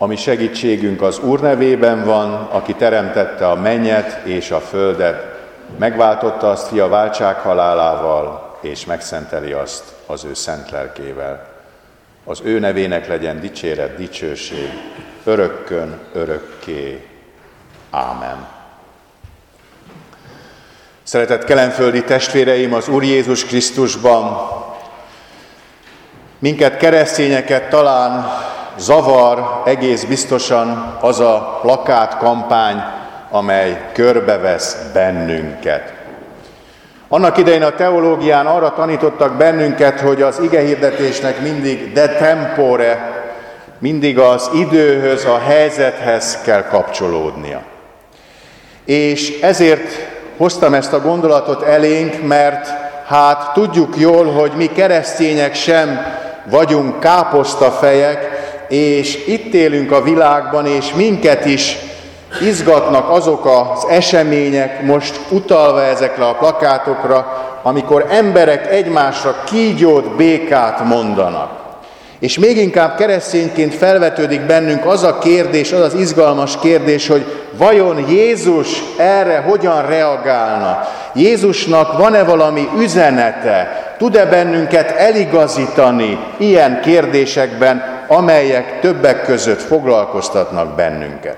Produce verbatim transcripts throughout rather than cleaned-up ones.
A mi segítségünk az Úr nevében van, aki teremtette a mennyet és a földet, megváltotta azt fia váltsághalálával, és megszenteli azt az ő szent lelkével. Az ő nevének legyen dicséret, dicsőség, örökkön, örökké. Ámen. Szeretett kelenföldi testvéreim az Úr Jézus Krisztusban, minket keresztényeket talán zavar egész biztosan az a plakátkampány, amely körbevesz bennünket. Annak idején a teológián arra tanítottak bennünket, hogy az igehirdetésnek mindig de tempore, mindig az időhöz, a helyzethez kell kapcsolódnia. És ezért hoztam ezt a gondolatot elénk, mert hát tudjuk jól, hogy mi keresztények sem vagyunk káposztafejek, és itt élünk a világban, és minket is izgatnak azok az események, most utalva ezekre a plakátokra, amikor emberek egymásra kígyót, békát mondanak. És még inkább keresztényként felvetődik bennünk az a kérdés, az az izgalmas kérdés, hogy vajon Jézus erre hogyan reagálna? Jézusnak van-e valami üzenete? Tud-e bennünket eligazítani ilyen kérdésekben, amelyek többek között foglalkoztatnak bennünket?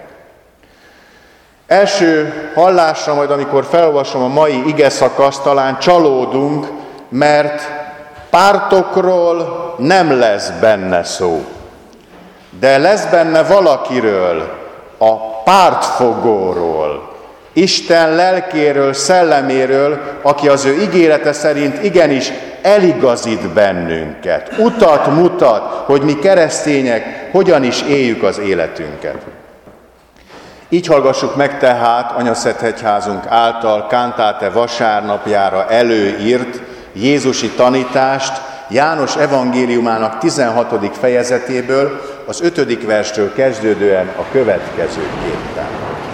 Első hallásra, majd amikor felolvasom a mai igeszakaszt, talán csalódunk, mert pártokról nem lesz benne szó. De lesz benne valakiről, a pártfogóról, Isten lelkéről, szelleméről, aki az ő ígérete szerint igenis eligazít bennünket. Utat mutat, hogy mi keresztények hogyan is éljük az életünket. Így hallgassuk meg tehát Anyaszentegyházunk által Kántáte vasárnapjára előírt jézusi tanítást János evangéliumának tizenhatodik fejezetéből, az ötödik verstől kezdődően a következőképpen.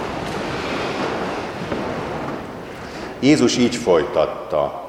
Jézus így folytatta: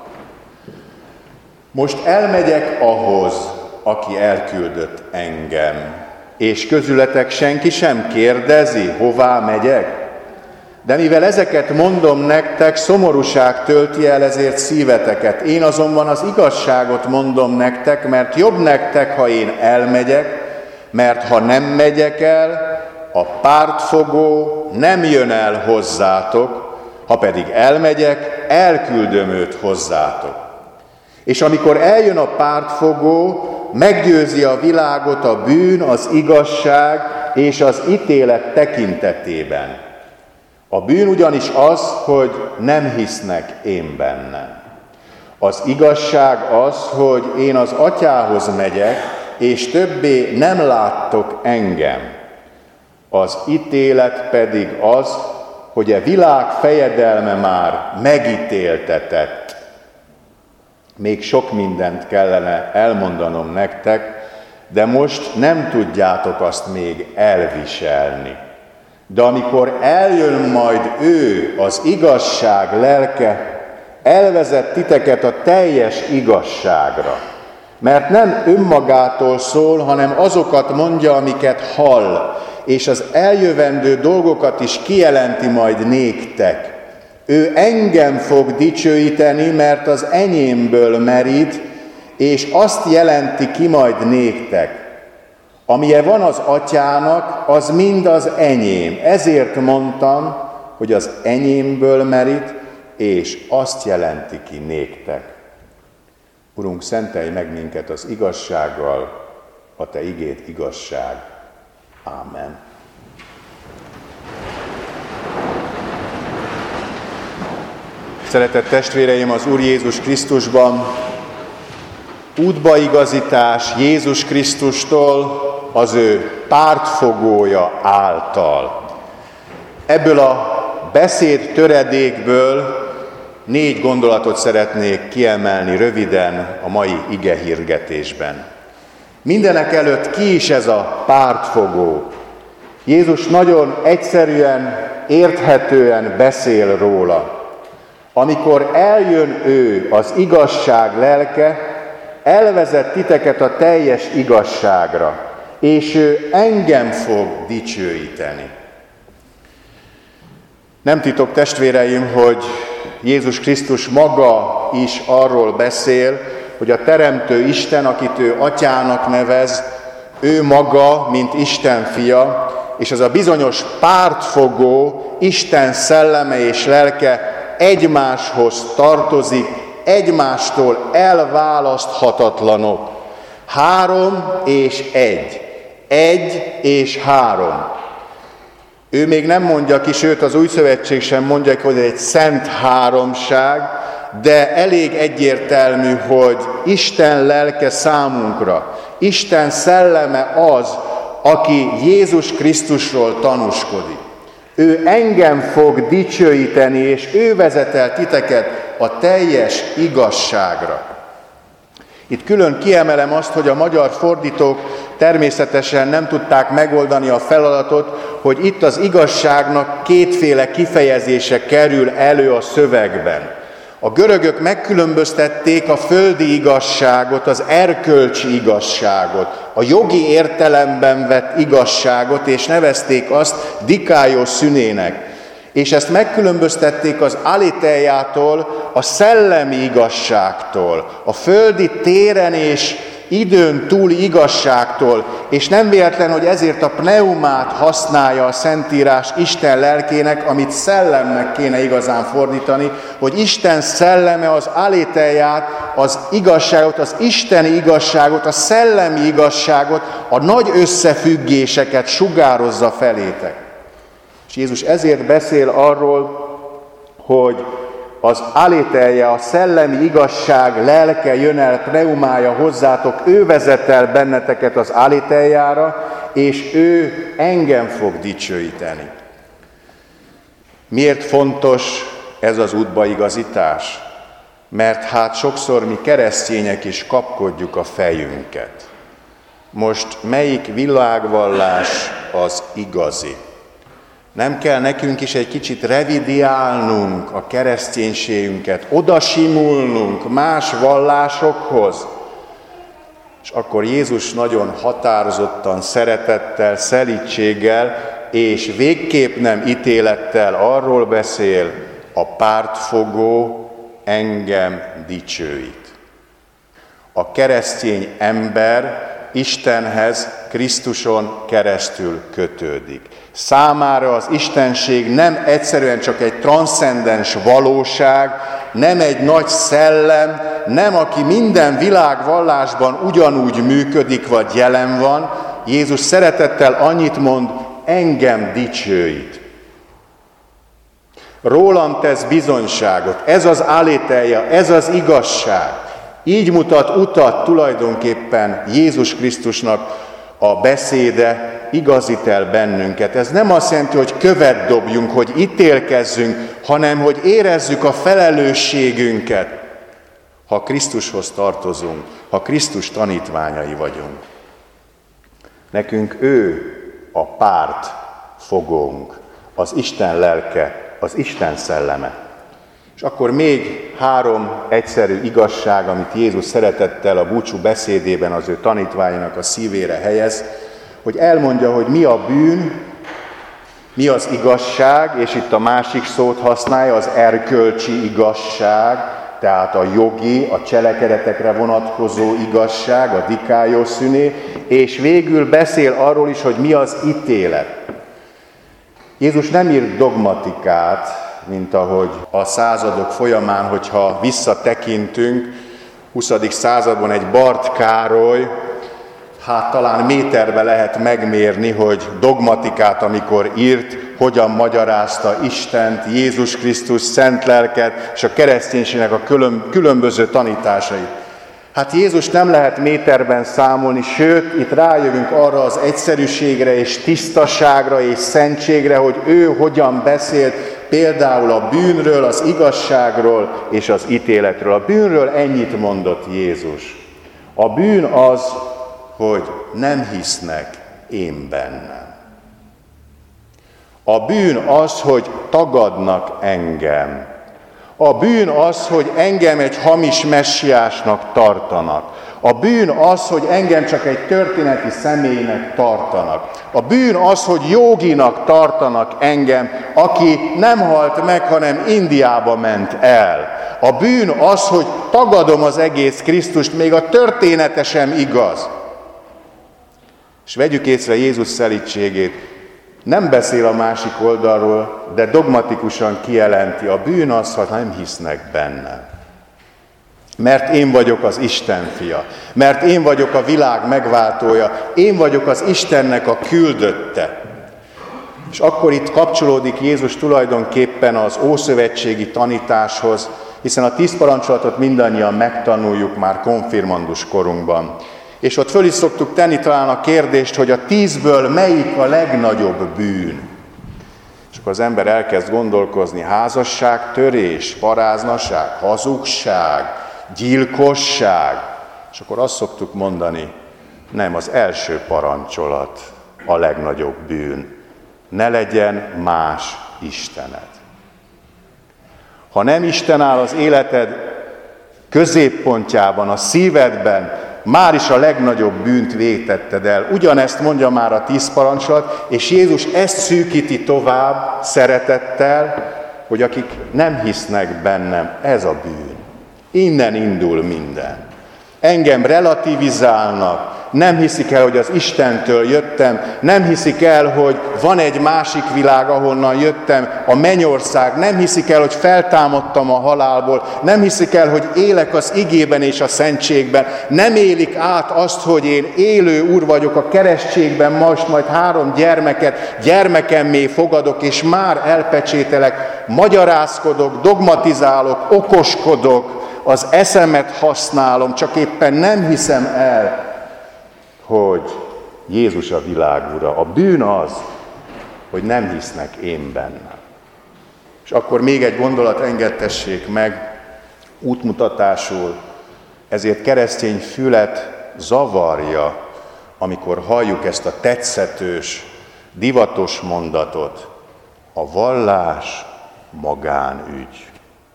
most elmegyek ahhoz, aki elküldött engem, és közületek senki sem kérdezi, hová megyek? De mivel ezeket mondom nektek, szomorúság tölti el ezért szíveteket. Én azonban az igazságot mondom nektek, mert jobb nektek, ha én elmegyek, mert ha nem megyek el, a pártfogó nem jön el hozzátok, ha pedig elmegyek, elküldöm őt hozzátok. És amikor eljön a pártfogó, meggyőzi a világot a bűn, az igazság és az ítélet tekintetében. A bűn ugyanis az, hogy nem hisznek én bennem. Az igazság az, hogy én az Atyához megyek, és többé nem láttok engem. Az ítélet pedig az, hogy a világ fejedelme már megítéltetett. Még sok mindent kellene elmondanom nektek, de most nem tudjátok azt még elviselni. De amikor eljön majd ő, az igazság lelke, elvezet titeket a teljes igazságra. Mert nem önmagától szól, hanem azokat mondja, amiket hall, és az eljövendő dolgokat is kijelenti majd néktek. Ő engem fog dicsőíteni, mert az enyémből merít, és azt jelenti ki majd néktek. Amilyen van az Atyának, az mind az enyém. Ezért mondtam, hogy az enyémből merít, és azt jelenti ki néktek. Urunk, szentelj meg minket az igazsággal, a Te igéd igazság. Ámen. Szeretett testvéreim az Úr Jézus Krisztusban, útbaigazítás Jézus Krisztustól, az ő pártfogója által. Ebből a beszéd töredékből négy gondolatot szeretnék kiemelni röviden a mai igehirgetésben. Mindenek előtt ki is ez a pártfogó? Jézus nagyon egyszerűen, érthetően beszél róla. Amikor eljön ő, az igazság lelke, elvezet titeket a teljes igazságra. és ő engem fog dicsőíteni. Nem titok, testvéreim, hogy Jézus Krisztus maga is arról beszél, hogy a Teremtő Isten, akit ő atyának nevez, ő maga, mint Isten fia, és az a bizonyos pártfogó Isten szelleme és lelke egymáshoz tartozik, egymástól elválaszthatatlanok. Három és egy. Egy és három. Ő még nem mondja ki, sőt az Új Szövetség sem mondja ki, hogy egy szent háromság, de elég egyértelmű, hogy Isten lelke számunkra, Isten szelleme az, aki Jézus Krisztusról tanúskodik. Ő engem fog dicsőíteni, és ő vezet el titeket a teljes igazságra. Itt külön kiemelem azt, hogy a magyar fordítók természetesen nem tudták megoldani a feladatot, hogy itt az igazságnak kétféle kifejezése kerül elő a szövegben. A görögök megkülönböztették a földi igazságot, az erkölcsi igazságot, a jogi értelemben vett igazságot, és nevezték azt dikáios szünének. És ezt megkülönböztették az aletheijától, a szellemi igazságtól, a földi téren és időn túli igazságtól, és nem véletlen, hogy ezért a pneumát használja a Szentírás Isten lelkének, amit szellemnek kéne igazán fordítani, hogy Isten szelleme az aletheiját, az igazságot, az isteni igazságot, a szellemi igazságot, a nagy összefüggéseket sugározza felétek. És Jézus ezért beszél arról, hogy az aletheia, a szellemi igazság lelke jön el, pneumája hozzátok, ő vezet el benneteket az aleteiára, és ő engem fog dicsőíteni. Miért fontos ez az útbaigazítás? Mert hát sokszor mi keresztények is kapkodjuk a fejünket. Most melyik világvallás az igazi? Nem kell nekünk is egy kicsit revidiálnunk a kereszténységünket, odasimulnunk más vallásokhoz? És akkor Jézus nagyon határozottan, szeretettel, szelídséggel és végképp nem ítélettel arról beszél, a pártfogó engem dicsőít. A keresztény ember Istenhez Krisztuson keresztül kötődik. Számára az istenség nem egyszerűen csak egy transzcendens valóság, nem egy nagy szellem, nem aki minden világvallásban ugyanúgy működik vagy jelen van. Jézus szeretettel annyit mond, engem dicsőít. Rólam tesz bizonyságot, ez az aletheia, ez az igazság. Így mutat utat tulajdonképpen Jézus Krisztusnak a beszéde, igazít el bennünket. Ez nem azt jelenti, hogy követ dobjunk, hogy ítélkezzünk, hanem hogy érezzük a felelősségünket, ha Krisztushoz tartozunk, ha Krisztus tanítványai vagyunk. Nekünk ő a párt fogónk, az Isten lelke, az Isten szelleme. És akkor még három egyszerű igazság, amit Jézus szeretettel a búcsú beszédében az ő tanítványainak a szívére helyez, hogy elmondja, hogy mi a bűn, mi az igazság, és itt a másik szót használja, az erkölcsi igazság, tehát a jogi, a cselekedetekre vonatkozó igazság, a dikáios szüné, és végül beszél arról is, hogy mi az ítélet. Jézus nem írt dogmatikát, mint ahogy a századok folyamán, hogyha visszatekintünk, huszadik században egy Barth Károly, hát talán méterbe lehet megmérni, hogy dogmatikát, amikor írt, hogyan magyarázta Istent, Jézus Krisztus, szent lelket és a kereszténységnek a különböző tanításait. Hát Jézus nem lehet méterben számolni, sőt, itt rájövünk arra az egyszerűségre és tisztaságra és szentségre, hogy ő hogyan beszélt például a bűnről, az igazságról és az ítéletről. A bűnről ennyit mondott Jézus. A bűn az, hogy nem hisznek én bennem. A bűn az, hogy tagadnak engem. A bűn az, hogy engem egy hamis messiásnak tartanak. A bűn az, hogy engem csak egy történeti személynek tartanak. A bűn az, hogy jóginak tartanak engem, aki nem halt meg, hanem Indiába ment el. A bűn az, hogy tagadom az egész Krisztust, még a története sem igaz. És vegyük észre Jézus szelídségét. Nem beszél a másik oldalról, de dogmatikusan kijelenti, a bűn az, ha nem hisznek bennem. Mert én vagyok az Isten fia, mert én vagyok a világ megváltója, én vagyok az Istennek a küldötte. És akkor itt kapcsolódik Jézus tulajdonképpen az ószövetségi tanításhoz, hiszen a tíz parancsolatot mindannyian megtanuljuk már konfirmandus korunkban. És ott föl is szoktuk tenni talán a kérdést, hogy a tízből melyik a legnagyobb bűn. És akkor az ember elkezd gondolkozni, házasságtörés, paráznaság, hazugság, gyilkosság. És akkor azt szoktuk mondani, nem, az első parancsolat a legnagyobb bűn. Ne legyen más istened. Ha nem Isten áll az életed középpontjában, a szívedben, már is a legnagyobb bűnt vétetted el. Ugyanezt mondja már a tíz parancsolat, és Jézus ezt szűkíti tovább szeretettel, hogy akik nem hisznek bennem, ez a bűn. Innen indul minden. Engem relativizálnak, nem hiszik el, hogy az Istentől jöttem, nem hiszik el, hogy van egy másik világ, ahonnan jöttem, a mennyország, nem hiszik el, hogy feltámadtam a halálból, nem hiszik el, hogy élek az igében és a szentségben, nem élik át azt, hogy én élő Úr vagyok a keresztségben, most majd három gyermeket gyermekemmé fogadok, és már elpecsételek, magyarázkodok, dogmatizálok, okoskodok, az eszemet használom, csak éppen nem hiszem el, hogy Jézus a világ ura. A bűn az, hogy nem hisznek én bennem. És akkor még egy gondolat engedtessék meg, útmutatásul, ezért keresztény fület zavarja, amikor halljuk ezt a tetszetős, divatos mondatot. A vallás magánügy.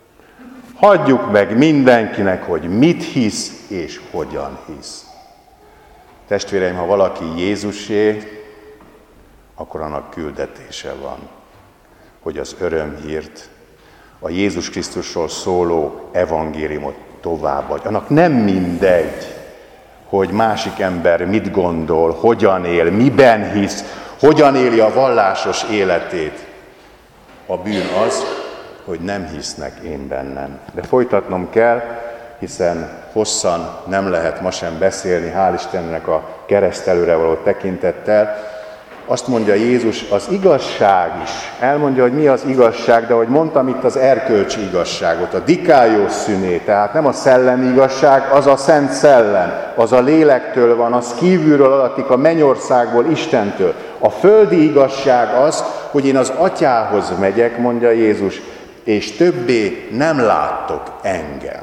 Hagyjuk meg mindenkinek, hogy mit hisz és hogyan hisz. Testvéreim, ha valaki Jézusé, akkor annak küldetése van, hogy az örömhírt, a Jézus Krisztusról szóló evangéliumot továbbadja. Annak nem mindegy, hogy másik ember mit gondol, hogyan él, miben hisz, hogyan éli a vallásos életét. A bűn az, hogy nem hisznek én bennem. De folytatnom kell, hiszen hosszan nem lehet ma sem beszélni, hál' Istennek a keresztelőre való tekintettel. Azt mondja Jézus, az igazság is. Elmondja, hogy mi az igazság, de ahogy mondtam itt az erkölcsi igazságot, a dikályos szüné, tehát nem a szellemi igazság, az a Szent Szellem, az a lélektől van, az kívülről adatik a mennyországból, Istentől. A földi igazság az, hogy én az Atyához megyek, mondja Jézus, és többé nem láttok engem.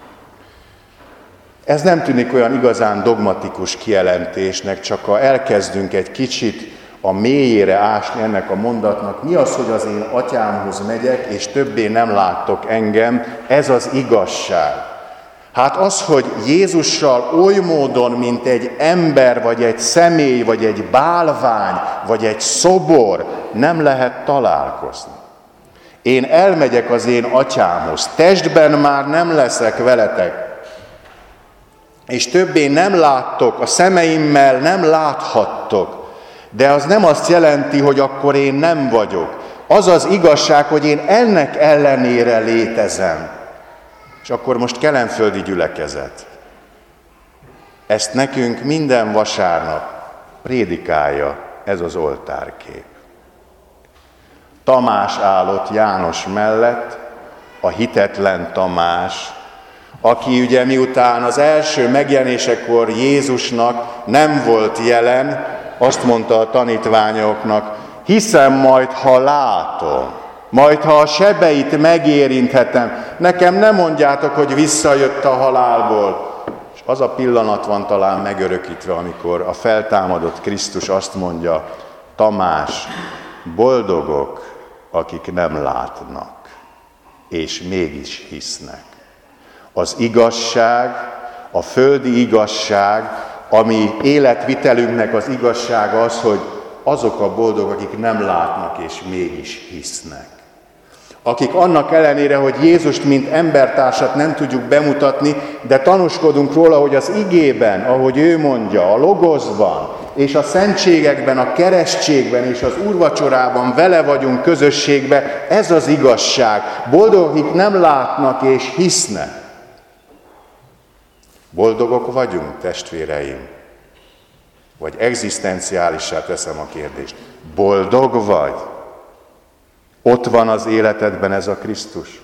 Ez nem tűnik olyan igazán dogmatikus kijelentésnek, csak ha elkezdünk egy kicsit a mélyére ásni ennek a mondatnak, mi az, hogy az én Atyámhoz megyek, és többé nem láttok engem, ez az igazság. Hát az, hogy Jézussal oly módon, mint egy ember, vagy egy személy, vagy egy bálvány, vagy egy szobor, nem lehet találkozni. Én elmegyek az én Atyámhoz, testben már nem leszek veletek, és többé nem láttok, a szemeimmel nem láthattok, de az nem azt jelenti, hogy akkor én nem vagyok. Az az igazság, hogy én ennek ellenére létezem. És akkor most kelenföldi gyülekezet. Ezt nekünk minden vasárnap prédikálja ez az oltárkép. Tamás állott János mellett, a hitetlen Tamás, aki ugye miután az első megjelenésekor Jézusnak nem volt jelen, azt mondta a tanítványoknak, hiszem majd, ha látom, majd, ha a sebeit megérinthetem, nekem nem mondjátok, hogy visszajött a halálból. És az a pillanat van talán megörökítve, amikor a feltámadott Krisztus azt mondja, Tamás, boldogok, akik nem látnak, és mégis hisznek. Az igazság, A földi igazság, ami életvitelünknek az igazsága az, hogy azok a boldogok, akik nem látnak és mégis hisznek. Akik annak ellenére, hogy Jézust mint embertársat nem tudjuk bemutatni, de tanúskodunk róla, hogy az igében, ahogy ő mondja, a logoszban, és a szentségekben, a keresztségben és az úrvacsorában vele vagyunk közösségben, ez az igazság. Boldogok, akik nem látnak és hisznek. Boldogok vagyunk, testvéreim? Vagy egzisztenciálissá teszem a kérdést. Boldog vagy? Ott van az életedben ez a Krisztus?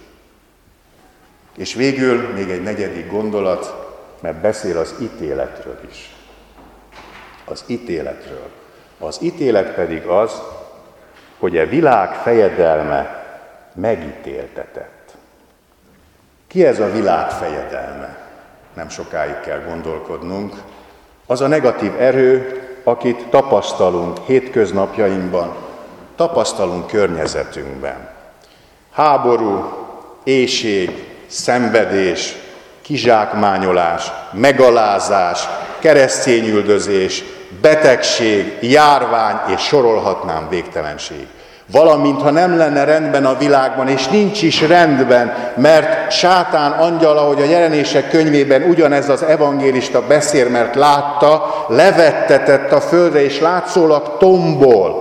És végül még egy negyedik gondolat, mert beszél az ítéletről is. Az ítéletről. Az ítélet pedig az, hogy a világ fejedelme megítéltetett. Ki ez a világ fejedelme? Nem sokáig kell gondolkodnunk. Az a negatív erő, akit tapasztalunk hétköznapjainkban, tapasztalunk környezetünkben. Háború, éhség, szenvedés, kizsákmányolás, megalázás, keresztényüldözés, betegség, járvány, és sorolhatnám végtelenség. Valamint, ha nem lenne rendben a világban, és nincs is rendben, mert sátán angyala, ahogy a Jelenések könyvében ugyanez az evangélista beszél, mert látta, levettetett a földre, és látszólag tombol.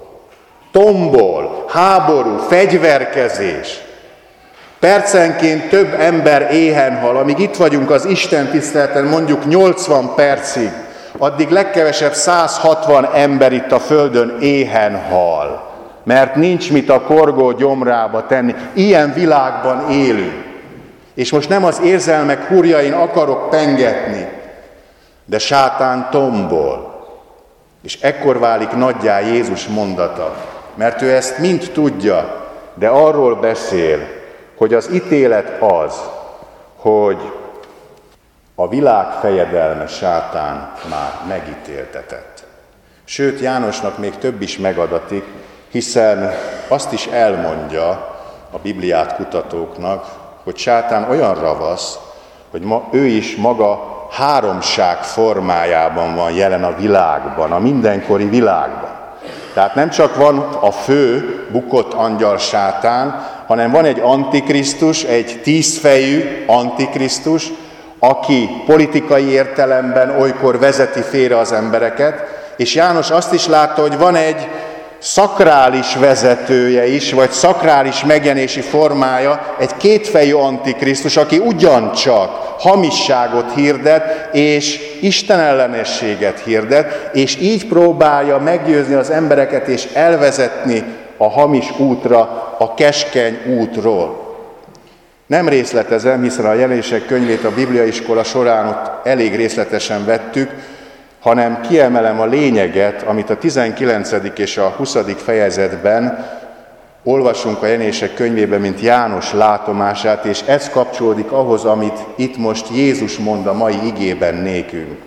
Tombol, háború, fegyverkezés. Percenként több ember éhen hal, amíg itt vagyunk az Isten tiszteleten mondjuk nyolcvan percig, addig legkevesebb száz hatvan ember itt a földön éhen hal, mert nincs mit a korgó gyomrába tenni. Ilyen világban élünk. És most nem az érzelmek hurjain akarok pengetni, de sátán tombol. És ekkor válik nagyjá Jézus mondata, mert ő ezt mind tudja, de arról beszél, hogy az ítélet az, hogy a világ fejedelme sátán már megítéltetett. Sőt, Jánosnak még több is megadatik, hiszen azt is elmondja a Bibliát kutatóknak, hogy sátán olyan ravasz, hogy ma ő is maga háromság formájában van jelen a világban, a mindenkori világban. Tehát nem csak van a fő bukott angyal sátán, hanem van egy antikrisztus, egy tízfejű antikrisztus, aki politikai értelemben olykor vezeti félre az embereket, és János azt is látta, hogy van egy szakrális vezetője is, vagy szakrális megjelenési formája, egy kétfejű antikrisztus, aki ugyancsak hamisságot hirdet, és istenellenességet hirdet, és így próbálja meggyőzni az embereket, és elvezetni a hamis útra, a keskeny útról. Nem részletezem, hiszen a Jelenések könyvét a Bibliaiskola során ott elég részletesen vettük, hanem kiemelem a lényeget, amit a tizenkilencedik és a huszadik fejezetben olvasunk a Jelenések könyvében, mint János látomását, és ez kapcsolódik ahhoz, amit itt most Jézus mond a mai igében nékünk.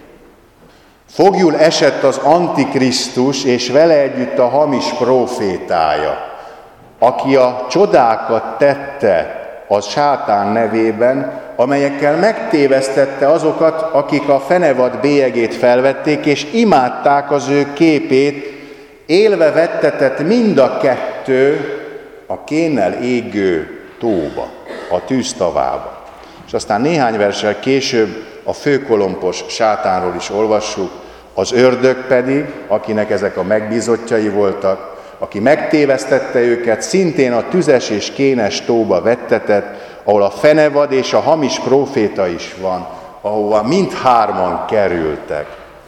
Foglyul esett az antikrisztus, és vele együtt a hamis prófétája, aki a csodákat tette a sátán nevében, amelyekkel megtévesztette azokat, akik a fenevad bélyegét felvették, és imádták az ő képét, élve vettetett mind a kettő a kénnel égő tóba, a tűztavába. És aztán néhány verssel később a főkolompos sátánról is olvassuk, az ördög pedig, akinek ezek a megbízottjai voltak, aki megtévesztette őket, szintén a tüzes és kénes tóba vettetett, ahol a fenevad és a hamis próféta is van, ahova mindhárman kerültek.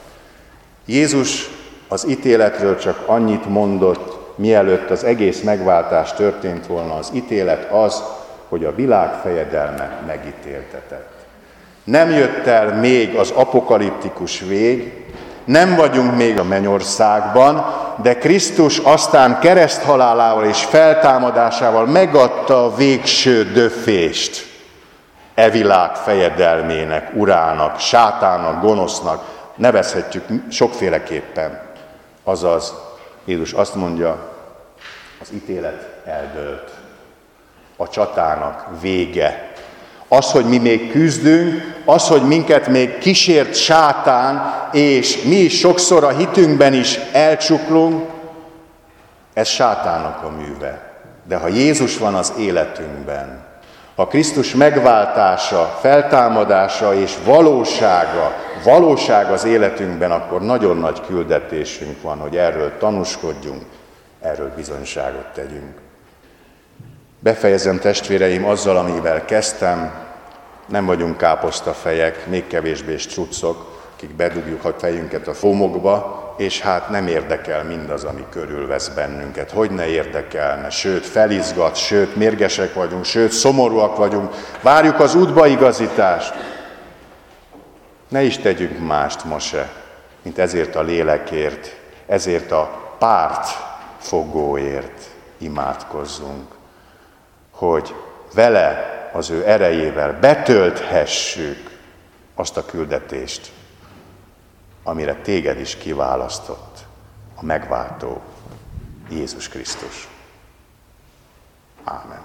Jézus az ítéletről csak annyit mondott, mielőtt az egész megváltás történt volna. Az ítélet az, hogy a világ fejedelme megítéltetett. Nem jött el még az apokaliptikus vég, nem vagyunk még a mennyországban, de Krisztus aztán kereszthalálával és feltámadásával megadta a végső döfést e világ fejedelmének, urának, sátának, gonosznak, nevezhetjük sokféleképpen. Azaz, Jézus azt mondja, az ítélet eldőlt, a csatának vége. Az, hogy mi még küzdünk, az, hogy minket még kísért sátán, és mi is sokszor a hitünkben is elcsuklunk, ez sátánnak a műve. De ha Jézus van az életünkben, ha Krisztus megváltása, feltámadása és valósága, valóság az életünkben, akkor nagyon nagy küldetésünk van, hogy erről tanúskodjunk, erről bizonyságot tegyünk. Befejezem, testvéreim, azzal, amivel kezdtem. Nem vagyunk káposztafejek, még kevésbé struccok, akik bedugjuk a fejünket a fómokba, és hát nem érdekel mindaz, ami körülvesz bennünket. Hogy ne érdekelne, sőt felizgat, sőt mérgesek vagyunk, sőt szomorúak vagyunk, várjuk az útbaigazítást. Ne is tegyünk mást ma se, mint ezért a lélekért, ezért a pártfogóért imádkozzunk, hogy vele, az ő erejével betölthessük azt a küldetést, amire téged is kiválasztott a megváltó Jézus Krisztus. Ámen.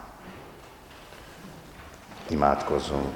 Imádkozzunk.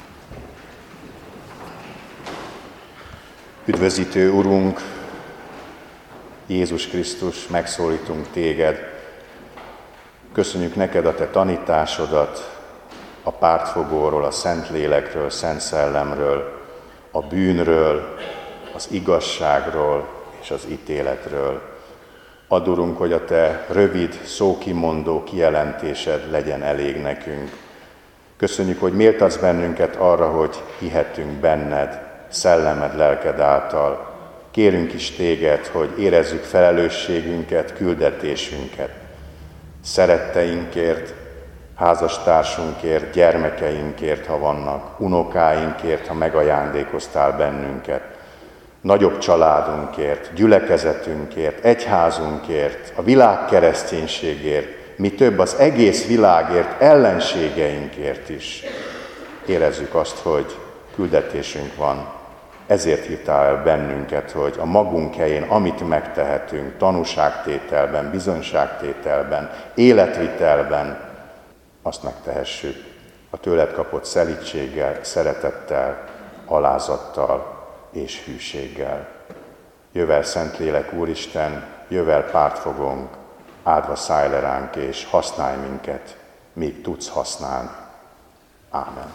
Üdvözítő Urunk, Jézus Krisztus, megszólítunk téged. Köszönjük neked a te tanításodat, a pártfogóról, a Szentlélekről, Szent Szellemről, a bűnről, az igazságról és az ítéletről. Add, Urunk, hogy a te rövid, szókimondó kijelentésed legyen elég nekünk. Köszönjük, hogy méltatsz bennünket arra, hogy hihetünk benned, szellemed, lelked által. Kérünk is téged, hogy érezzük felelősségünket, küldetésünket. Szeretteinkért, házastársunkért, gyermekeinkért, ha vannak, unokáinkért, ha megajándékoztál bennünket, nagyobb családunkért, gyülekezetünkért, egyházunkért, a világ kereszténységért, mi több az egész világért, ellenségeinkért is. Érezzük azt, hogy küldetésünk van. Ezért hívtál el bennünket, hogy a magunk helyén, amit megtehetünk, tanúságtételben, bizonyságtételben, életvitelben, azt megtehessük a tőled kapott szelídséggel, szeretettel, alázattal és hűséggel. Jövel Szentlélek Úristen, jövel pártfogónk, áldva szállj le ránk és használj minket, míg tudsz használni. Ámen.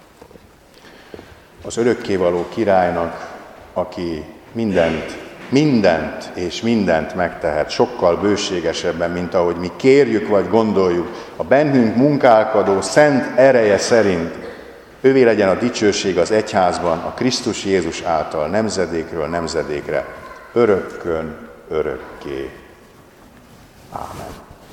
Az örökkévaló királynak, aki mindent, mindent és mindent megtehet, sokkal bőségesebben, mint ahogy mi kérjük vagy gondoljuk, a bennünk munkálkodó szent ereje szerint, ővé legyen a dicsőség az egyházban, a Krisztus Jézus által nemzedékről nemzedékre, örökkön örökké. Ámen.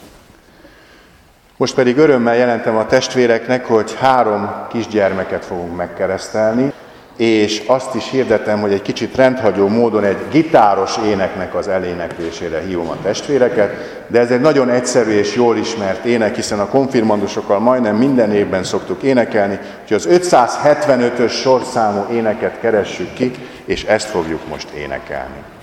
Most pedig örömmel jelentem a testvéreknek, hogy három kisgyermeket fogunk megkeresztelni, és azt is hirdetem, hogy egy kicsit rendhagyó módon egy gitáros éneknek az eléneklésére hívom a testvéreket, de ez egy nagyon egyszerű és jól ismert ének, hiszen a konfirmandusokkal majdnem minden évben szoktuk énekelni, úgyhogy az ötszázhetvenötös sorszámú éneket keressük ki, és ezt fogjuk most énekelni.